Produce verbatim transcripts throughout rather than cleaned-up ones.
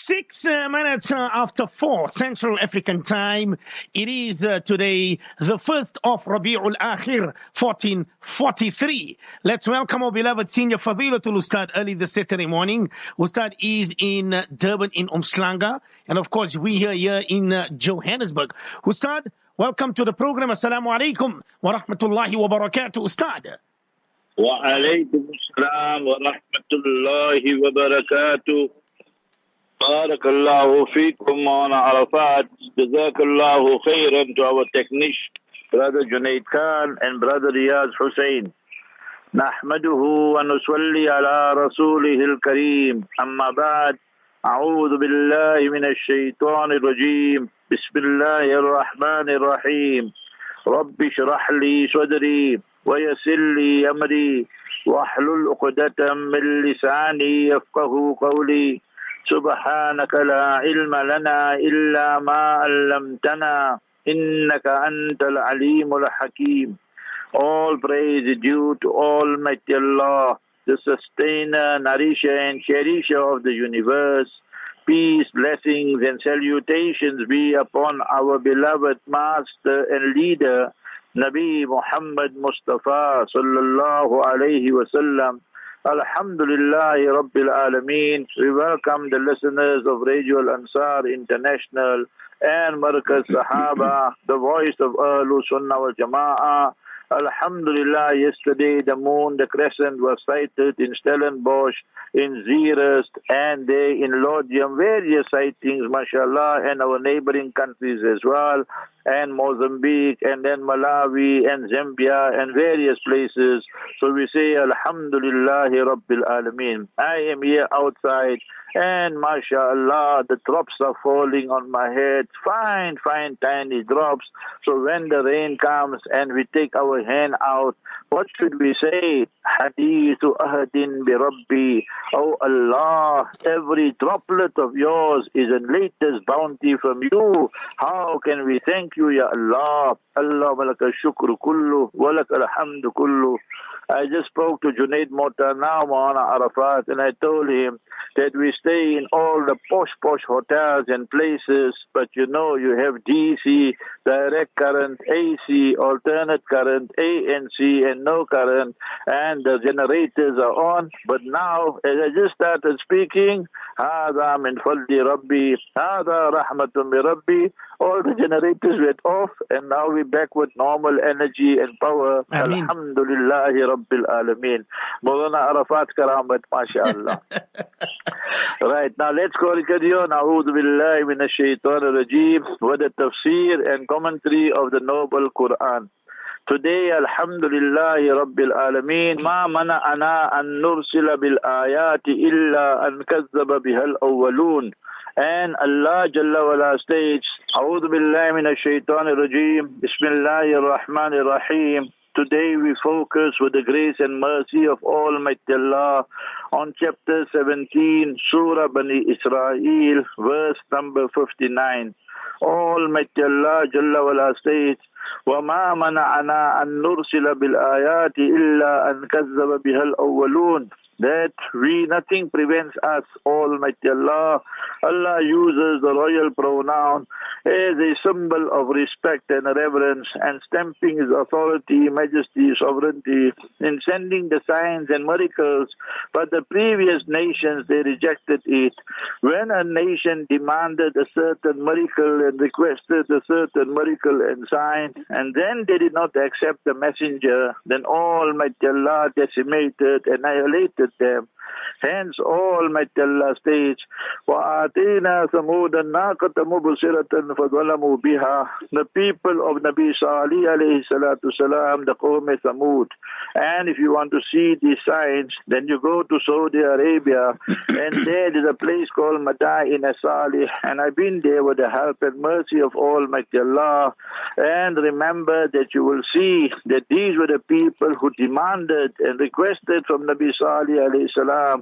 Six uh, minutes uh, after four Central African time. It is uh, today the first of Rabi'ul Akhir, fourteen forty-three. Let's welcome our beloved senior Fadilatul Ustad early this Saturday morning. Ustad is in uh, Durban in Umslanga. And of course, we here, here in uh, Johannesburg. Ustad, welcome to the program. Assalamu alaikum wa rahmatullahi wa barakatuh, Ustad. Wa alaikum assalam wa rahmatullahi wa barakatuh. Barakallahu feekum on Arafat. Jazakallahu khairan to our technician, Brother Junaid Khan and Brother Riyaz Hussain. Nahmaduhu wa nusalli ala rasulihil kareem. Amma ba'd. A'udhu billahi minash shaitanir rajeem. Bismillahir rahmanir rahim. Rabbi shrah li sadri wa yassir li amri wahlul 'uqdatam min lisani yafqahu qawli. سبحانك لا علم لنا إلا ما علمتنا إنك أنت العليم الحكيم. All praise is due to Almighty Allah, the sustainer, nourisher and cherisher of the universe. Peace, blessings and salutations be upon our beloved master and leader, Nabi Muhammad Mustafa sallallahu alayhi wa sallam. Alhamdulillah Rabbil Alameen. We welcome the listeners of Radio Al-Ansar International and Markaz Sahaba, the voice of Ahlul Sunnah wal Jama'ah. Alhamdulillah, yesterday the moon, the crescent was sighted in Stellenbosch, in Zeerust, and there in Lodium, various sightings, mashallah, and our neighboring countries as well, and Mozambique, and then Malawi, and Zambia, and various places. So we say, Alhamdulillah Rabbil Alameen. I am here outside, and mashallah, the drops are falling on my head, fine, fine, tiny drops. So when the rain comes and we take our hand out, what should we say? Hadithu ahadin bi Rabbi. Oh Allah, every droplet of yours is a latest bounty from you. How can we thank you, Ya Allah? Allah malaka shukru kullu, walaka alhamdu kullu. I just spoke to Junaid Mota now, Maulana Arafat, and I told him that we stay in all the posh, posh hotels and places, but you know, you have D C, direct current, A C, alternate current, A N C, and no current, and the generators are on. But now, as I just started speaking, هذا من فضل ربي, هذا رحمة من ربي, all the generators went off, and now we're back with normal energy and power. Ameen. Alhamdulillahi Rabbil Alameen. Maulana Arafat Karamat, mashallah. Right, now let's go carry on. A'udhu billahi minash shaitanir rajeem with the tafsir and commentary of the Noble Quran. Today, Alhamdulillahi Rabbil Alameen, ma mana'ana an nursila bil ayati illa an kazzaba bihal awwalun. And Allah Jalla wala states, A'udhu billahi minash shaitanir rajeem, Bismillahir Rahmanir Rahim. Today we focus with the grace and mercy of Almighty Allah on chapter seventeen, Surah Bani Israel, verse number fifty-nine. Almighty Allah Jalla wala states, وَمَا مَنَعَنَا أَن نُرْسِلَ بِالْآيَاتِ إِلَّا أَن كَذَّبَ بِهَا الْأَوَّلُونَ. That we, nothing prevents us, Almighty Allah. Allah uses the royal pronoun as a symbol of respect and reverence and stamping His authority, majesty, sovereignty in sending the signs and miracles. But the previous nations, they rejected it. When a nation demanded a certain miracle and requested a certain miracle and sign, and then they did not accept the messenger, then Almighty Allah decimated, annihilated them. Hence, Almighty Allah states, وَآتِينَا ثَمُودَ النَّاقَةَ مُبْصِرَةً فَظَلَمُوا بِهَا. The people of Nabi Salih alayhi salatu salam, the Qawm Thamud. And if you want to see these signs, then you go to Saudi Arabia, and there is a place called Madain Salih, and I've been there with the help and mercy of Almighty Allah. And remember that you will see that these were the people who demanded and requested from Nabi Salih alayhi salam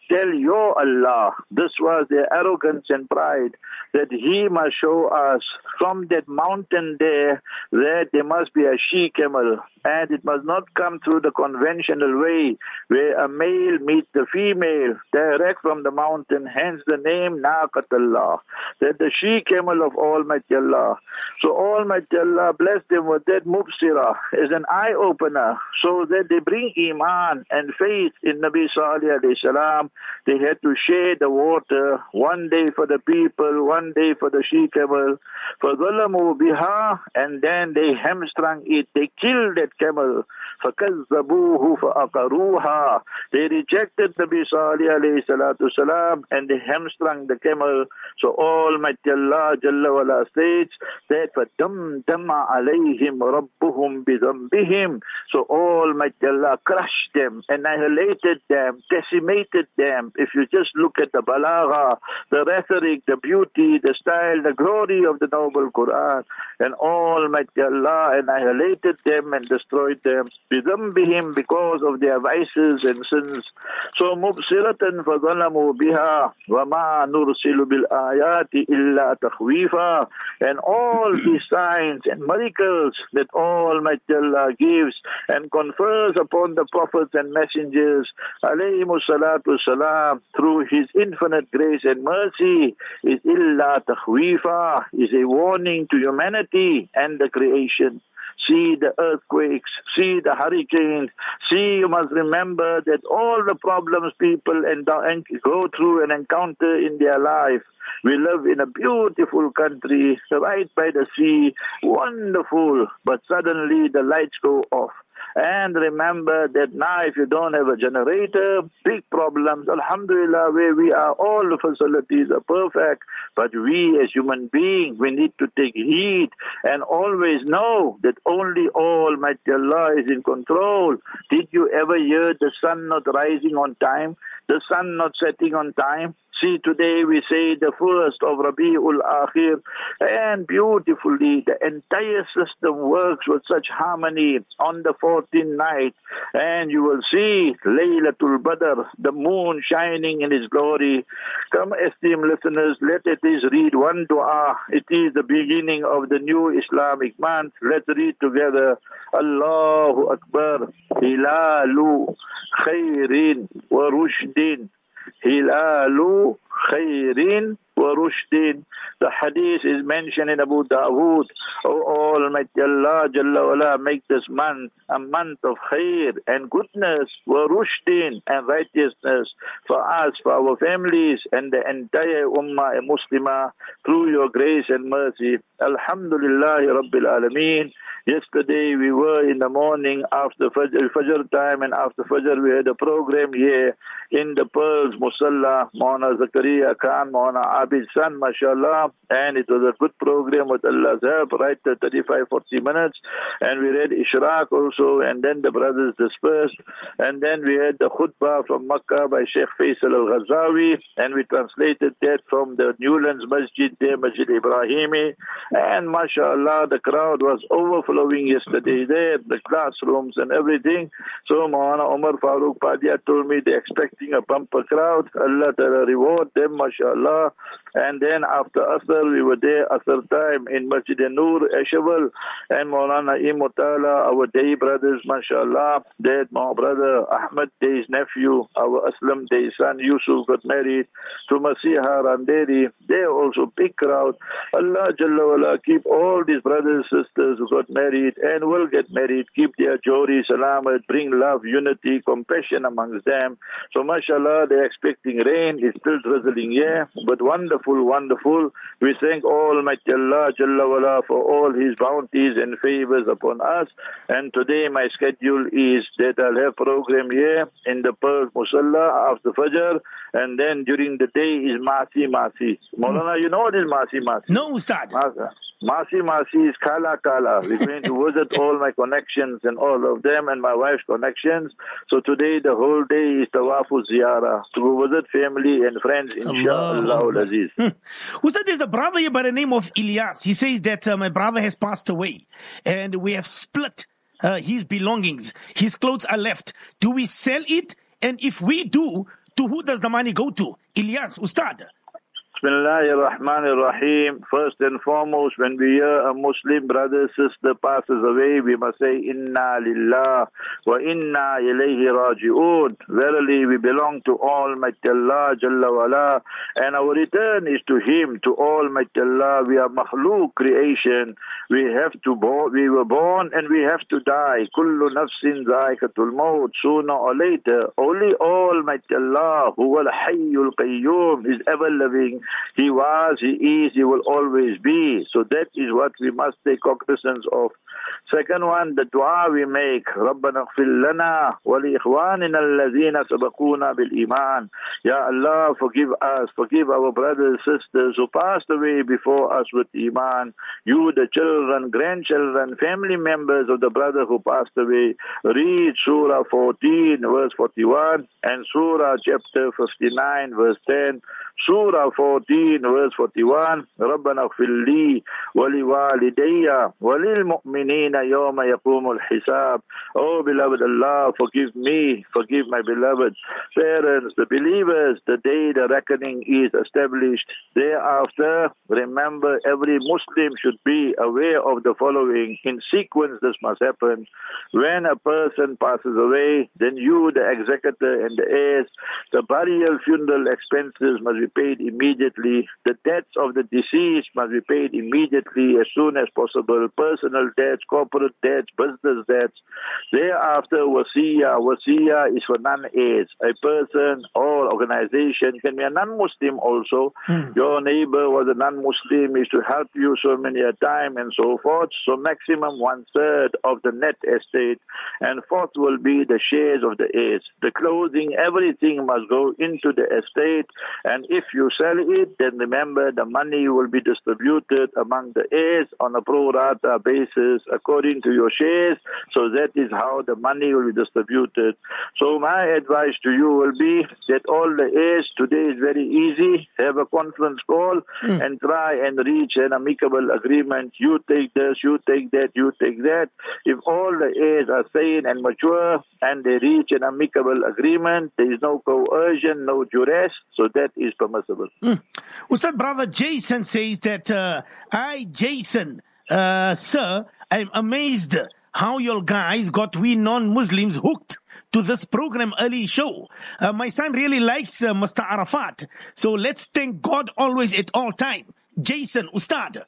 tell your Allah. This was their arrogance and pride, that he must show us from that mountain there that there must be a she-camel, and it must not come through the conventional way where a male meets the female direct from the mountain, hence the name Naqatullah, that the she-camel of Almighty Allah. So Almighty Allah bless them with that mubsirah as an eye-opener, so that they bring iman and faith in Nabi Salih alayhi salam. They had to share the water, one day for the people, one day for the she-camel. فَظَلَمُوا بِهَا, and then they hamstrung it, they killed that camel. فَكَذَّبُوهُ فَأَقَرُوهَا, they rejected Nabi Salih alayhi salatu salam, and they hamstrung the camel. So Almighty Allah Jalla wala states that فَدَمْدَمَ عَلَيْهِمْ رَبُّهُمْ بِذَنْبِهِمْ, so Almighty Allah crushed them, annihilated them, decimated them. If you just look at the balagha, the rhetoric, the beauty, the style, the glory of the noble Quran, and Almighty Allah annihilated them and destroyed them بِذَنْبِهِمْ, because of their vices and sins. So مُبْصِرَةً فَظَلَمُوا بِهَا وَمَا نُرْسِلُ بِالْآيَاتِ إِلَّا تَخْوِيفًا, and all these signs and miracles that Almighty Allah gives and confers upon the prophets and messengers alayhimu salatu salam through his infinite grace and mercy is illa takhweefa, is a warning to humanity and the creation. See the earthquakes, see the hurricanes, see, you must remember that all the problems people and go through and encounter in their life. We live in a beautiful country, right by the sea, wonderful, but suddenly the lights go off. And remember that now if you don't have a generator, big problems. Alhamdulillah, where we are, all the facilities are perfect. But we as human beings, we need to take heed and always know that only Almighty Allah is in control. Did you ever hear the sun not rising on time? The sun not setting on time? See, today we say the first of Rabi'ul Akhir, and beautifully the entire system works with such harmony on the fourteenth night, and you will see Laylatul Badr, the moon shining in its glory. Come, esteemed listeners, let us read one dua. It is the beginning of the new Islamic month. Let's read together. Allahu Akbar. Hilalu khairin wa rushdin. Hilalu khairin wa rushdin. The hadith is mentioned in Abu Dawood. O Almighty Allah Jalla wala, make this month a month of khair and goodness, wa rushdin, and righteousness for us, for our families, and the entire Ummah and Muslimah through your grace and mercy. Alhamdulillah Rabbil Alameen. Yesterday we were in the morning after Fajr, Fajr time, and after Fajr we had a program here in the Pearls Musalla, Maulana Zakaria Khan, Maulana Abid's son, mashallah, and it was a good program with Allah's help, right to thirty-five, forty minutes, and we read Ishraq also, and then the brothers dispersed, and then we had the khutbah from Makkah by Sheikh Faisal al-Ghazawi, and we translated that from the Newlands Masjid there, Masjid Ibrahimi, and mashallah, the crowd was overflowing yesterday there, the classrooms and everything. So Maulana Umar Farooq Padia told me they're expecting a bumper crowd. Allah Ta'ala reward them, mashallah. And then after Asr, we were there, Asr time, in Masjid Noor, Eshaval, and Maulana Imutala, our day brothers, mashallah, that my brother Ahmad Day's nephew, our Aslam Day's son, Yusuf, got married to Masiha Randeri. They're also big crowd. Allah Jalla wala, keep all these brothers and sisters who got married and will get married, keep their jori, salamat, bring love, unity, compassion amongst them. So mashallah, they're expecting rain. It's still drizzling here, but wonderful, wonderful. We thank Almighty Allah Jalla wala for all His bounties and favors upon us. And today my schedule is that I'll have program here in the Pearl Musalla after Fajr, and then during the day is Masi Masi. Maulana, you know what is Masi Masi? No, Ustad. Masi Masi is Kala Kala. We're going to visit all my connections and all of them and my wife's connections. So today the whole day is Tawafu Ziyara, to go visit family and friends, inshallah al-Aziz. Hmm. Ustad, there's a brother here by the name of Ilyas. He says that uh, my brother has passed away and we have split uh, his belongings. His clothes are left. Do we sell it? And if we do, To who does the money go to? Ilyas, Ustad. Bismillahir Rahmanir Rahim. First and foremost, when we hear a Muslim brother, sister passes away, we must say, Inna lillah wa inna ilayhi raji'un. Verily, we belong to Almighty Allah, Jalla wala, and our return is to Him, to Almighty Allah. We are makhluk creation. We have to born, we were born and we have to die. Kullu nafsin zaikatul maut. Sooner or later, only Almighty Allah, who al hayyul qayyum, is ever living. He was, He is, He will always be. So that is what we must take cognizance of. Second one, the dua we make. رَبَّنَا اغْفِرْ لَنَا وَلِإِخْوَانِنَا الَّذِينَ سَبَقُونَا بِالْإِيمَانِ. Ya Allah, forgive us, forgive our brothers and sisters who passed away before us with Iman. You, the children, grandchildren, family members of the brother who passed away. Read Surah fourteen, verse forty-one, and Surah chapter fifty-nine, verse ten. Surah fourteen, verse forty-one. رَبَّنَا اغْفِرْ لِي وَلِوَالِدَيَّ وَلِلْمُؤْمِنِينَ يَوْمَ يَقُومُ الْحِسَابِ. Oh, beloved Allah, forgive me, forgive my beloved parents, the believers, the day the reckoning is established. Thereafter, remember, every Muslim should be aware of the following. In sequence, this must happen. When a person passes away, then you, the executor and the heirs, the burial funeral expenses must be paid immediately. The debts of the deceased must be paid immediately as soon as possible. Personal debts, corporate debts, business debts. Thereafter, wasiya. Wasiya is for non-heirs. A person or organization can be a non-Muslim also. Hmm. Your neighbor was a non-Muslim, is to help you so many a time and so forth. So maximum one-third of the net estate. And fourth will be the shares of the heirs. The clothing, everything must go into the estate. And if you sell it, then remember the money will be distributed among the heirs on a pro rata basis according to your shares. So that is how the money will be distributed. So my advice to you will be that all the heirs, today is very easy, have a conference call mm. and try and reach an amicable agreement. You take this, you take that, you take that. If all the heirs are sane and mature and they reach an amicable agreement, there is no coercion, no duress, so that is permissible. Mm. Ustad, brother Jason says that, uh, I, Jason, uh, sir, I'm amazed how your guys got we non-Muslims hooked to this program early show. Uh, my son really likes uh, Mister Arafat. So let's thank God always at all time. Jason, Ustad.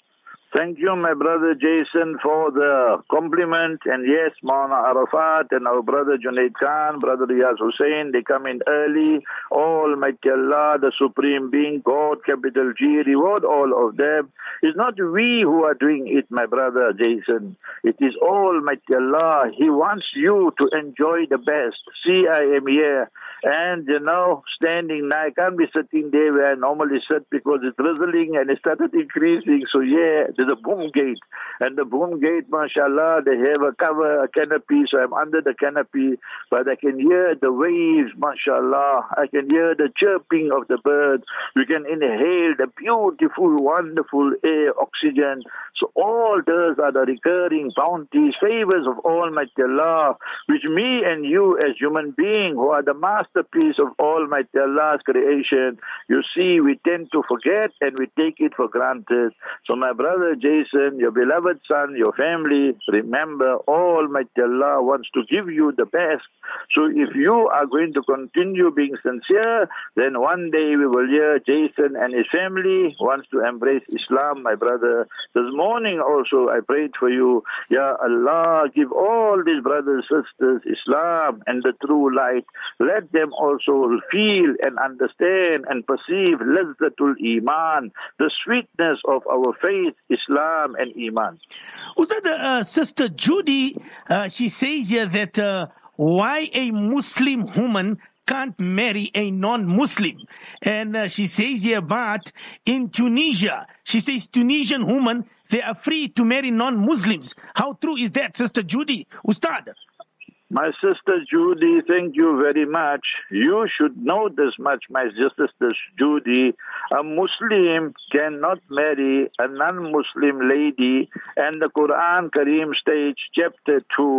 Thank you, my brother Jason, for the compliment. And yes, Maulana Arafat and our brother Junaid Khan, brother Riyaz Hussain, they come in early. Almighty Allah, the Supreme Being, God, capital G, reward all of them. It's not we who are doing it, my brother Jason. It is Almighty Allah. He wants you to enjoy the best. See, I am here. And, you know, standing now, I can't be sitting there where I normally sit because it's drizzling and it started increasing. So, yeah, there's a boom gate. And the boom gate, mashallah, they have a cover, a canopy, so I'm under the canopy. But I can hear the waves, mashallah. I can hear the chirping of the birds. You can inhale the beautiful, wonderful air, oxygen. So all those are the recurring bounties, favors of Almighty Allah, which me and you as human beings who are the masterpiece of Almighty Allah's creation, you see, we tend to forget and we take it for granted. So my brother Jason, your beloved son, your family, remember Almighty Allah wants to give you the best. So if you are going to continue being sincere, then one day we will hear Jason and his family wants to embrace Islam, my brother. This morning also I prayed for you. Ya Allah, give all these brothers and sisters Islam and the true light. Let them also feel and understand and perceive lazzatul iman, the sweetness of our faith, Islam and Iman. Ustad, uh, Sister Judy, uh, she says here that uh, why a Muslim woman can't marry a non-Muslim. And uh, she says here, but in Tunisia, she says Tunisian women, they are free to marry non-Muslims. How true is that, Sister Judy? Ustad? My sister Judy, thank you very much. You should know this much, my sister Judy. A Muslim cannot marry a non-Muslim lady, and the Quran Kareem states, chapter two,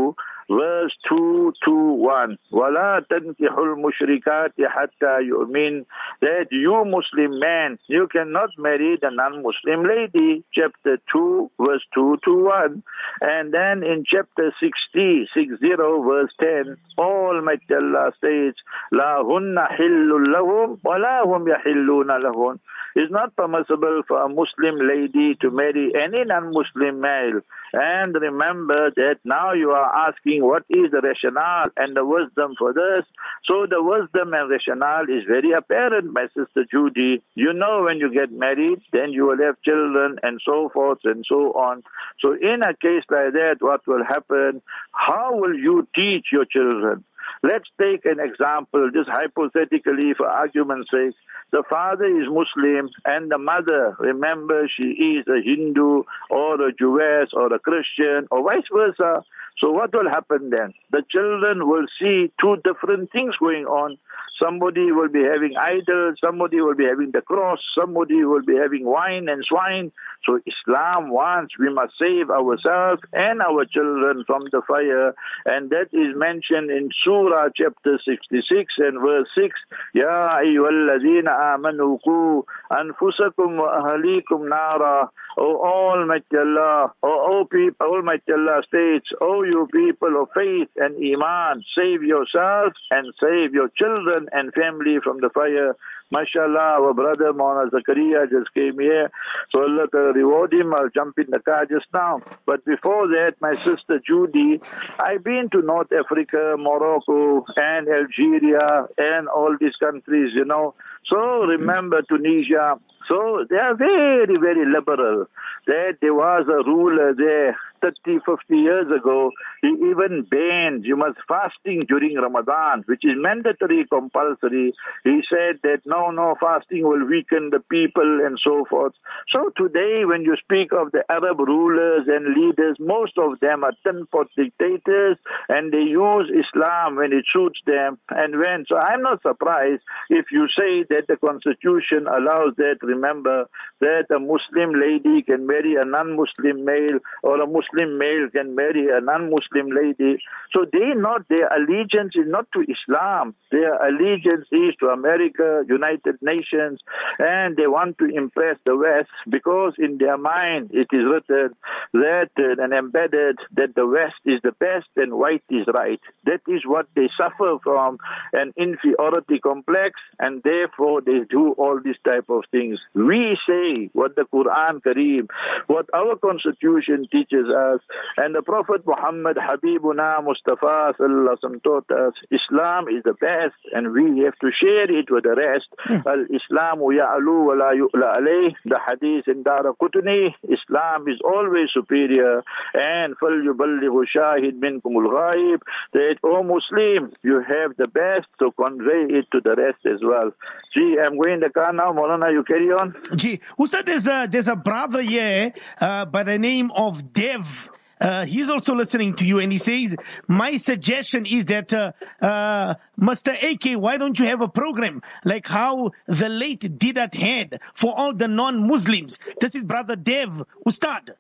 verse two twenty-one. وَلَا تَنْكِحُ الْمُشْرِكَاتِ حَتَّى يُؤْمِنْ. That you Muslim man, you cannot marry the non-Muslim lady. Chapter two, verse two twenty-one. And then in chapter sixty, sixty, verse ten, Almighty Allah says, لَا هُنَّ حِلٌّ لَهُمْ وَلَا هُمْ يَحِلُّونَ لَهُنْ. It's not permissible for a Muslim lady to marry any non-Muslim male. And remember that now you are asking what is the rationale and the wisdom for this. So the wisdom and rationale is very apparent, my sister Judy. You know when you get married, then you will have children and so forth and so on. So in a case like that, what will happen? How will you teach your children? Let's take an example, just hypothetically for argument's sake. The father is Muslim and the mother, remember, she is a Hindu or a Jewess or a Christian or vice versa. So what will happen then? The children will see two different things going on. Somebody will be having idols, somebody will be having the cross, somebody will be having wine and swine. So Islam wants we must save ourselves and our children from the fire. And that is mentioned in Surah chapter sixty-six and verse six. Ya ayyuhalladhina amanu qu anfusakum wa ahlikum nara. O Almighty Allah, O, o people, Almighty Allah states, O you people of faith and Iman, save yourselves and save your children and family from the fire. MashaAllah, our brother Maulana Zakaria just came here. So Allah to reward him. I'll jump in the car just now. But before that, my sister Judy, I've been to North Africa, Morocco, and Algeria, and all these countries, you know. So remember Tunisia. So they are very, very liberal. That there was a ruler there thirty, fifty years ago. He even banned, you must fasting during Ramadan, which is mandatory, compulsory. He said that no, no, fasting will weaken the people and so forth. So today when you speak of the Arab rulers and leaders, most of them are tin-pot dictators and they use Islam when it suits them. And when, so I'm not surprised if you say that the constitution allows that. Remember that a Muslim lady can marry a non-Muslim male or a Muslim male can marry a non-Muslim lady. So they not, their allegiance is not to Islam. Their allegiance is to America, United Nations, and they want to impress the West because in their mind it is written that uh, and embedded that the West is the best and white is right. That is what they suffer from, an inferiority complex, and therefore they do all these type of things. We say what the Quran Kareem, what our constitution teaches us, and the Prophet Muhammad Habibuna Mustafa Sallallahu Alaihi Wasallam taught us, Islam is the best and we have to share it with the rest. Al-Islamu ya'alu wa la yu'la alayh. The hadith in Dara Qutni, Islam is always superior. And فَلْيُبَلِّغُ شَاهِدْ مِنْكُمُ الْغَائِبِ. That, O Muslim, you have the best to convey it to the rest as well. Gee, I'm going the car now. Maulana, you carry on. Gee, Ustad, there's a, there's a brother here uh, by the name of Dev. Uh, he's also listening to you and he says, my suggestion is that, uh, uh, Mister A K, why don't you have a program like how the late Didat had for all the non-Muslims? This is Brother Dev. Ustad.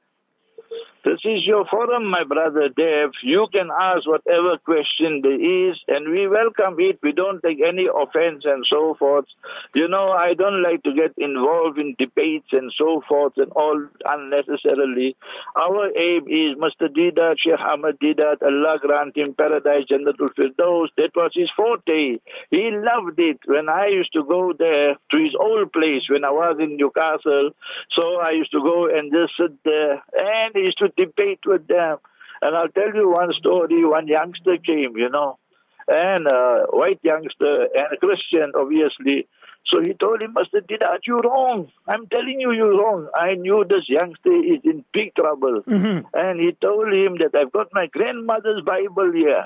This is your forum, my brother Dev. You can ask whatever question there is, and we welcome it. We don't take any offense and so forth. You know, I don't like to get involved in debates and so forth and all unnecessarily. Our aim is Mister Didat, Sheikh Ahmad Didat, Allah grant him paradise, Jannatul Firdaus. That was his forte. He loved it. When I used to go there to his old place when I was in Newcastle, so I used to go and just sit there, and he used to debate with them. And I'll tell you one story. One youngster came, you know, and a white youngster and a Christian, obviously. So he told him, Mister Didat, you're wrong. I'm telling you, you're wrong. I knew this youngster is in big trouble. Mm-hmm. And he told him that I've got my grandmother's Bible here.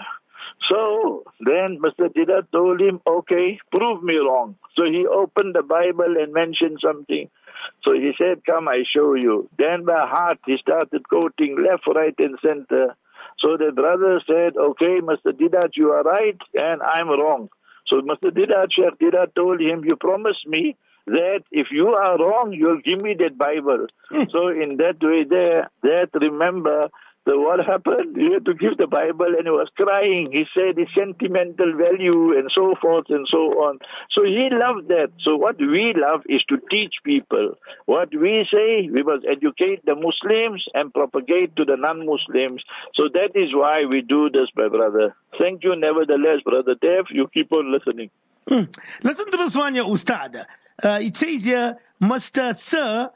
So then Mister Didat told him, okay, prove me wrong. So he opened the Bible and mentioned something. So he said, come, I show you. Then by heart, he started quoting left, right, and center. So the brother said, okay, Mister Didat, you are right, and I'm wrong. So Mister Didat, Sheikh Didat told him, you promised me that if you are wrong, you'll give me that Bible. So in that way there, that remember, So what happened? He had to give the Bible and he was crying. He said it's sentimental value and so forth and so on. So he loved that. So what we love is to teach people. What we say, we must educate the Muslims and propagate to the non-Muslims. So that is why we do this, my brother. Thank you nevertheless, Brother Dev. You keep on listening. Mm. Listen to this one, ya Ustad. Uh, it says here, Mister Sir,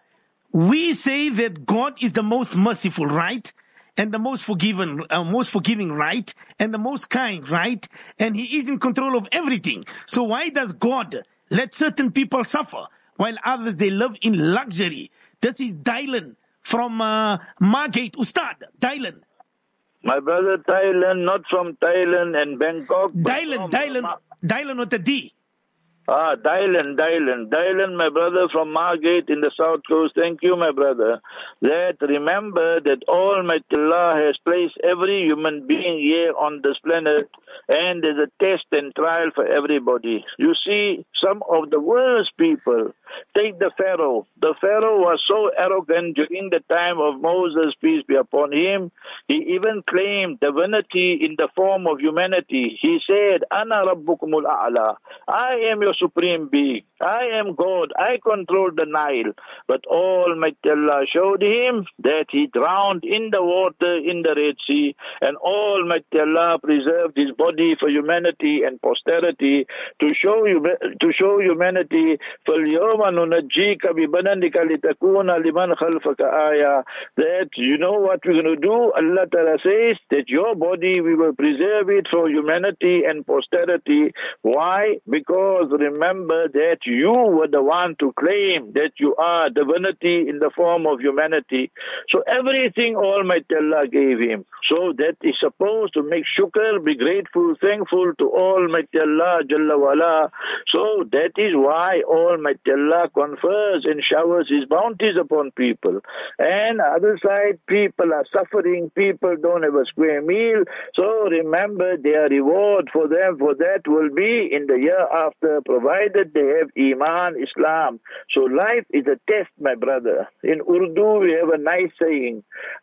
we say that God is the most merciful, right? And the most forgiven, uh, most forgiving, right? And the most kind, right? And He is in control of everything. So why does God let certain people suffer while others, they live in luxury? This is Dylan from uh, Margate. Ustad, Dylan. My brother Thailand, not from Thailand and Bangkok. Dylan, Dylan, Ma- Dylan with a D. Ah, Dylan, Dylan, Dylan, my brother from Margate in the South Coast. Thank you, my brother. That remember that Almighty Allah has placed every human being here on this planet, and there's a test and trial for everybody. You see, some of the worst people, take the Pharaoh. The Pharaoh was so arrogant during the time of Moses, peace be upon him. He even claimed divinity in the form of humanity. He said, Ana Rabbukumul A'la. I am your supreme being. I am God. I control the Nile. But Almighty Allah showed him that he drowned in the water in the Red Sea, and Almighty Allah preserved his body for humanity and posterity to show you to show humanity فَالْيَوْمَ نُنَجِّيكَ بِبَدَنِكَ لِتَكُونَ لِمَنْ خَلْفَكَ آيَةً. That you know what we're going to do? Allah Ta'ala says that your body, we will preserve it for humanity and posterity. Why? Because remember that you were the one to claim that you are divinity in the form of humanity. So everything Almighty Allah gave him. So that is supposed to make shukr, be grateful, thankful to Almighty Allah Jalla wala. So that is why Almighty Allah confers and showers His bounties upon people. And other side, people are suffering, people don't have a square meal. So remember, their reward for them for that will be in the year after, provided they have Iman, Islam. So life is a test, my brother. In Urdu, we have a nice saying,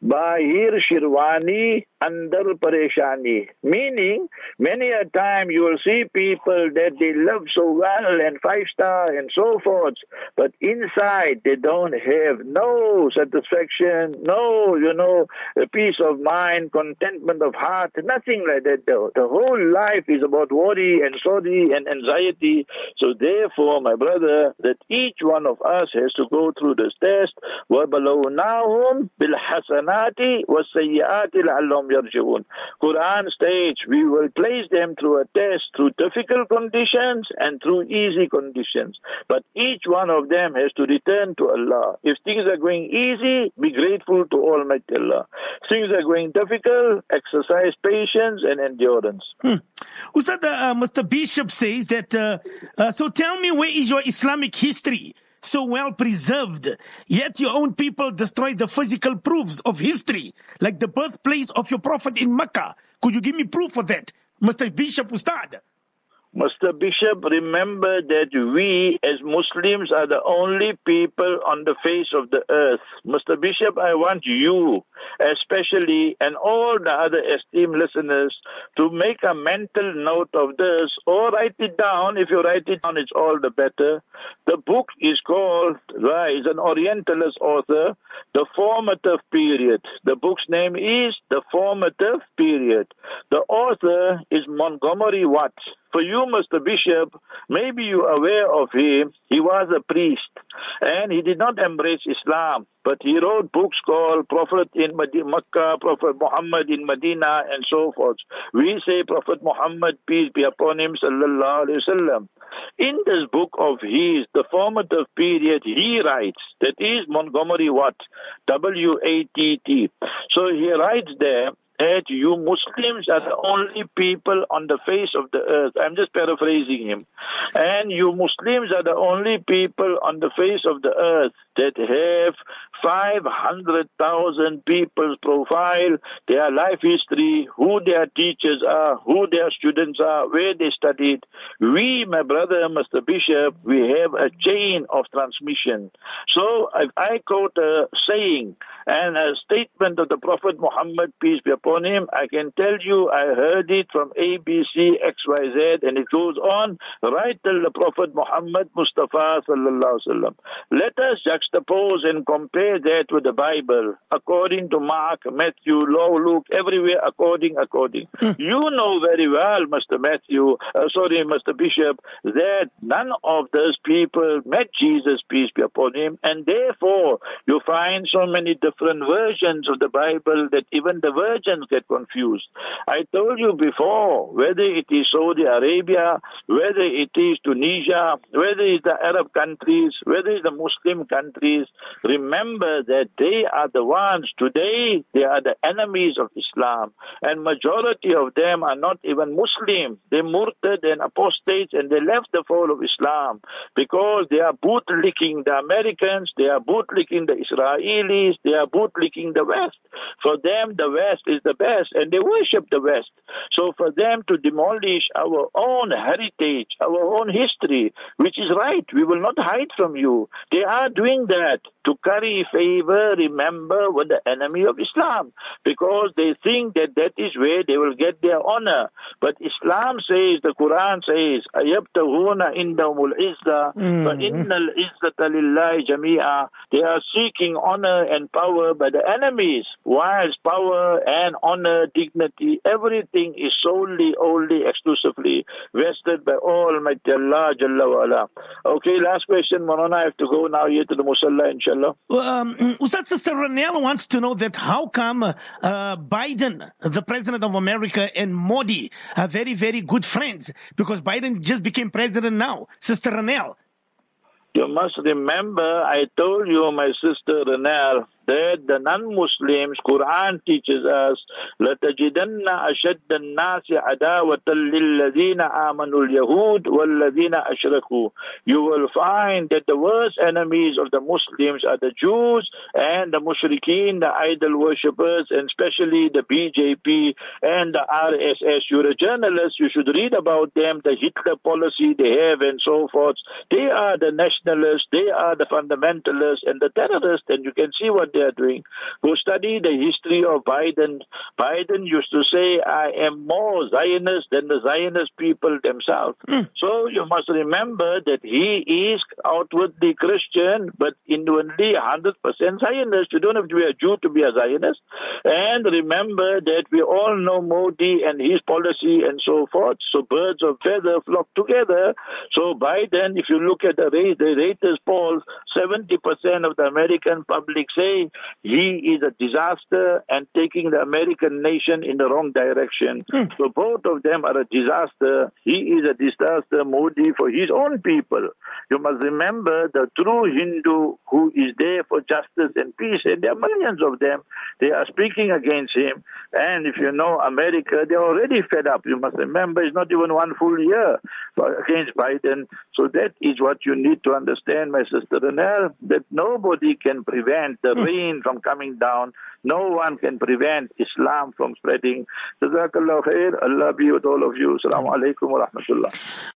Bahir Shirwani Andar Pareshani. Meaning, many a time you will see people that they live so well and five star and so forth, but inside they don't have no satisfaction, no, you know, peace of mind, contentment of heart, nothing like that. The, the whole life is about worry and sorry and anxiety. So therefore, my brother, that each one of us has to go through this test. وَبَلَوْنَاهُمْ بِالْحَسَنَاتِ وَالسَّيِّئَاتِ لَعَلَّهُمْ يَرْجِعُونَ. Quran states we will place them through a test, through difficult conditions and through easy conditions. But each one of them has to return to Allah. If things are going easy, be grateful to Almighty Allah. Things are going difficult, exercise patience and endurance. Hmm. Ustad, uh, Mister Bishop says that, uh, uh, so tell me, where is your Islamic history so well preserved, yet your own people destroyed the physical proofs of history, like the birthplace of your prophet in Mecca? Could you give me proof of that, Mister Bishop Ustad? Mister Bishop, remember that we as Muslims are the only people on the face of the earth. Mister Bishop, I want you especially and all the other esteemed listeners to make a mental note of this or write it down. If you write it down, it's all the better. The book is called, right, it's an Orientalist author, The Formative Period. The book's name is The Formative Period. The author is Montgomery Watt. For you, Mister Bishop, maybe you are aware of him. He was a priest and he did not embrace Islam, but he wrote books called Prophet in Makkah, Prophet Muhammad in Medina, and so forth. We say Prophet Muhammad, peace be upon him, sallallahu alayhi wasallam. In this book of his, The Formative Period, he writes, that is Montgomery Watt, W A T T. So he writes there, that you Muslims are the only people on the face of the earth. I'm just paraphrasing him. And you Muslims are the only people on the face of the earth that have five hundred thousand people's profile, their life history, who their teachers are, who their students are, where they studied. We, my brother, Mister Bishop, we have a chain of transmission. So if I quote a saying and a statement of the Prophet Muhammad, peace be upon him, I can tell you I heard it from A B C X Y Z, and it goes on right till the Prophet Muhammad Mustafa sallallahu alaihi wasallam. Let us juxtapose and compare that with the Bible, according to Mark, Matthew, Luke, everywhere according, according. Mm. You know very well, Mister Matthew, uh, sorry, Mister Bishop, that none of those people met Jesus, peace be upon him, and therefore you find so many different versions of the Bible that even the virgins get confused. I told you before, whether it is Saudi Arabia, whether it is Tunisia, whether it is the Arab countries, whether it is the Muslim countries, remember that they are the ones, today, they are the enemies of Islam. And majority of them are not even Muslim. They murtad and apostates, and they left the fold of Islam because they are bootlicking the Americans, they are bootlicking the Israelis, they are bootlicking the West. For them, the West is the best, and they worship the West. So for them to demolish our own heritage, our own history, which is right, we will not hide from you. They are doing that to curry favor, remember, with the enemy of Islam, because they think that that is where they will get their honor. But Islam says, the Quran says, أَيَبْتَغُونَ إِنَّهُمُ الْعِزَّةَ فَإِنَّ الْعِزَّةَ لِلَّهِ جَمِيعًا. They are seeking honor and power by the enemies, whilst power and honor, dignity, everything is solely, only, exclusively vested by Almighty Allah Jalla wa Ala. Okay, last question, Marana. I have to go now here to the Musalla, inshallah. Um, Ustad, Sister Ranel wants to know that how come uh, Biden, the President of America, and Modi are very, very good friends? Because Biden just became president now. Sister Ranel. You must remember, I told you, my sister Ranel, that the non-Muslims, Quran teaches us, لَتَجِدَنَّ أَشَدَّ النَّاسِ عَدَاوَةً لِلَّذِينَ آمَنُوا الْيَهُودِ وَالَّذِينَ أَشْرَكُوا. You will find that the worst enemies of the Muslims are the Jews and the Mushrikeen, the idol worshippers, and especially the B J P and the R S S. You're a journalist, you should read about them, the Hitler policy they have and so forth. They are the nationalists, they are the fundamentalists and the terrorists, and you can see what they are doing. Go study the history of Biden. Biden used to say, I am more Zionist than the Zionist people themselves. Mm. So you must remember that he is outwardly Christian, but inwardly one hundred percent Zionist. You don't have to be a Jew to be a Zionist. And remember that we all know Modi and his policy and so forth. So birds of feather flock together. So Biden, if you look at the race, the Reuters polls, seventy percent of the American public say he is a disaster and taking the American nation in the wrong direction. Mm. So both of them are a disaster. He is a disaster, Modi, for his own people. You must remember the true Hindu who is there for justice and peace, and there are millions of them. They are speaking against him. And if you know America, they're already fed up. You must remember it's not even one full year against Biden. So that is what you need to understand, my sister Ranel, that nobody can prevent the mm. rain from coming down. No one can prevent Islam from spreading. Jazakallah khair. Allah be with all of you. Assalamu alaikum wa rahmatullah.